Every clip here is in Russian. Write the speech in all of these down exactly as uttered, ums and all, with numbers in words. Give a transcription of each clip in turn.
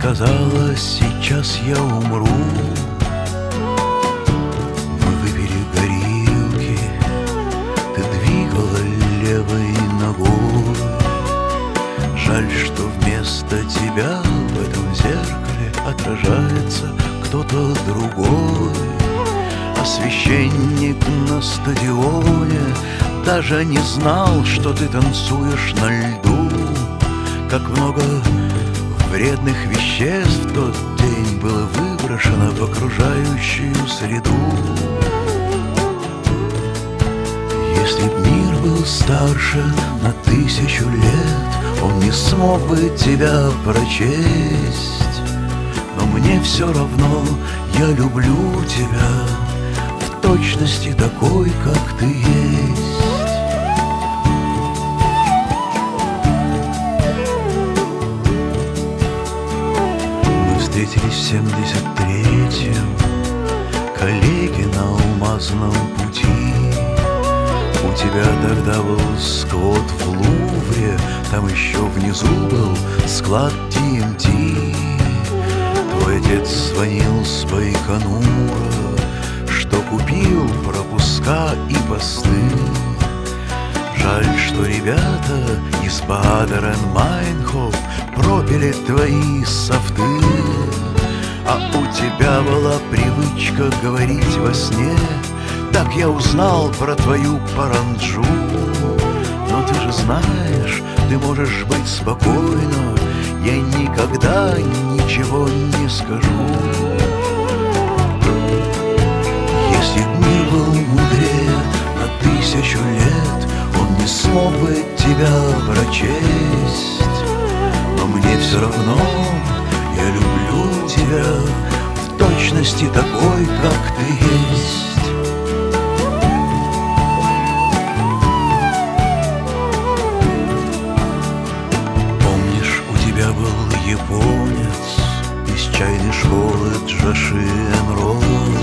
сказала, сейчас я умру. Мы выпили горилки, ты двигала левой ногой. Жаль, что вместо тебя в этом зеркале отражается кто-то другой. А священник на стадионе даже не знал, что ты танцуешь на льду. Как много вредных веществ в тот день было выброшено в окружающую среду. Если б мир был старше на тысячу лет, он не смог бы тебя прочесть. Но мне все равно, я люблю тебя в точности такой, как ты есть. Встретились в семьдесят третьем, коллеги на алмазном пути. У тебя тогда был сквот в Лувре, там еще внизу был склад ти эм ти. Твой отец звонил с Байконура, что купил пропуска и посты. Жаль, что ребята из Бадер-энд-Майнхоф пропили твои софты. А у тебя была привычка говорить во сне, так я узнал про твою паранджу. Но ты же знаешь, ты можешь быть спокойна, я никогда ничего не скажу. Если б мир был мудрее на тысячу лет, он не смог бы тебя прочесть. Но мне все равно, я люблю тебя в точности такой, как ты есть. Помнишь, у тебя был японец из чайной школы Джоши Энро.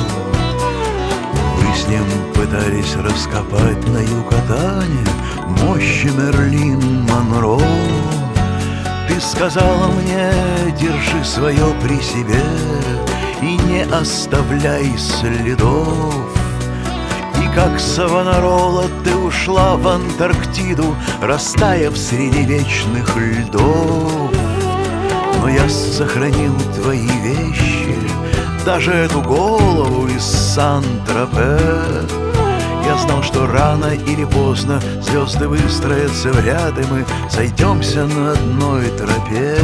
Вы с ним пытались раскопать на Юкатане мощи Мерлин Монро. Ты сказала мне, держи свое при себе и не оставляй следов. И как Савонарола ты ушла в Антарктиду, растаяв среди вечных льдов. Но я сохранил твои вещи, даже эту голову из Сан-Тропе. Я знал, что рано или поздно звезды выстроятся в ряд, и мы сойдемся на одной тропе.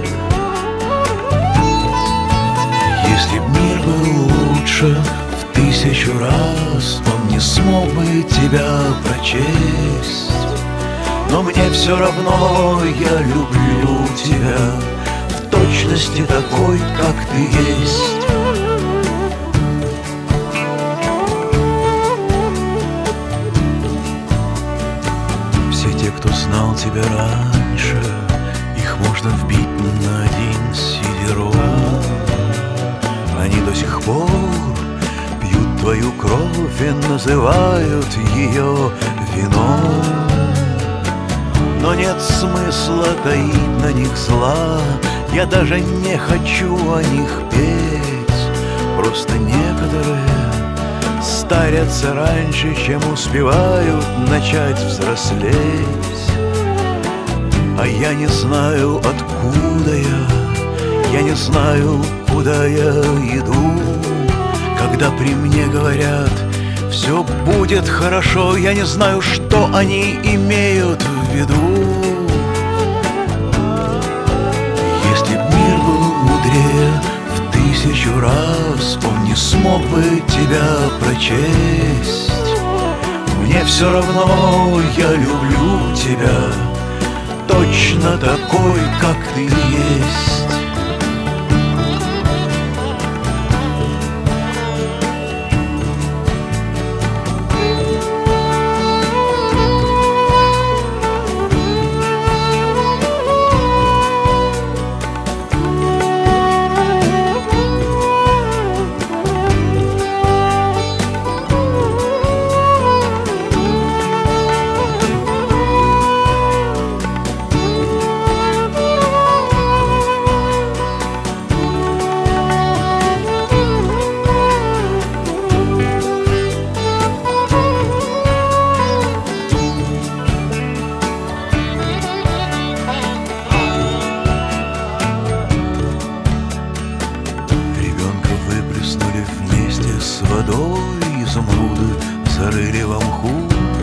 Если б мир был лучше в тысячу раз, он не смог бы тебя прочесть. Но мне все равно, я люблю тебя в точности такой, как ты есть. Кто знал тебя раньше, их можно вбить на один сидерок. Они до сих пор пьют твою кровь и называют ее вином. Но нет смысла таить на них зла, я даже не хочу о них петь. Просто некоторые старятся раньше, чем успевают начать взрослеть. А я не знаю, откуда я, я не знаю, куда я иду. Когда при мне говорят, все будет хорошо, я не знаю, что они имеют в виду. Если б мир был мудрее в тысячу раз, он не смог бы тебя прочесть. Мне все равно, я люблю тебя точно такой, как ты есть. водой, изумруды зарыли во мху.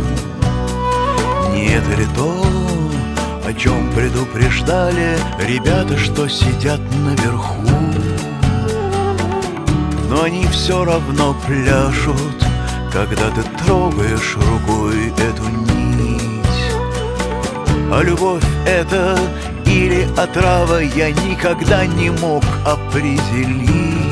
Не это ли то, о чем предупреждали ребята, что сидят наверху? Но они все равно пляшут, когда ты трогаешь рукой эту нить. А любовь это или отрава, я никогда не мог определить.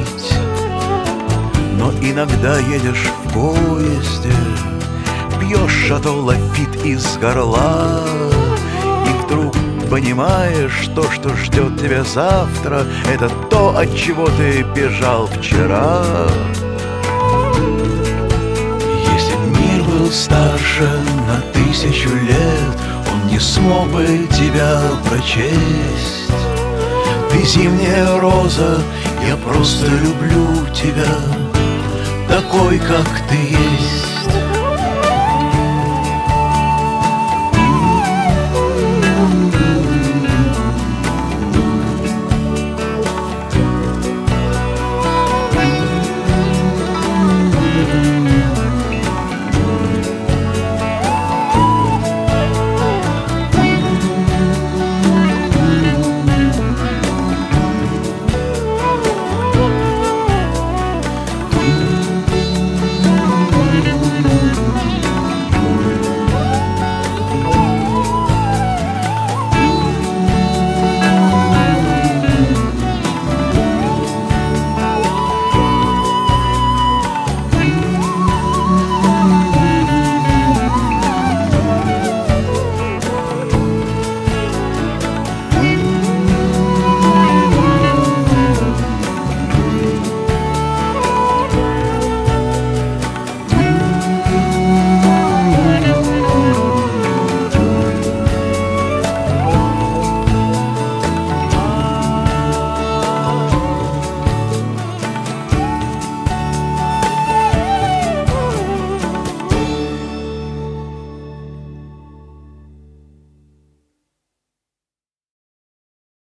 Но иногда едешь в поезде, пьешь шато лафит из горла, и вдруг понимаешь, то, что ждет тебя завтра, это то, от чего ты бежал вчера. Если б мир был старше на тысячу лет, он не смог бы тебя прочесть. Ты зимняя роза, я просто люблю тебя такой, как ты есть.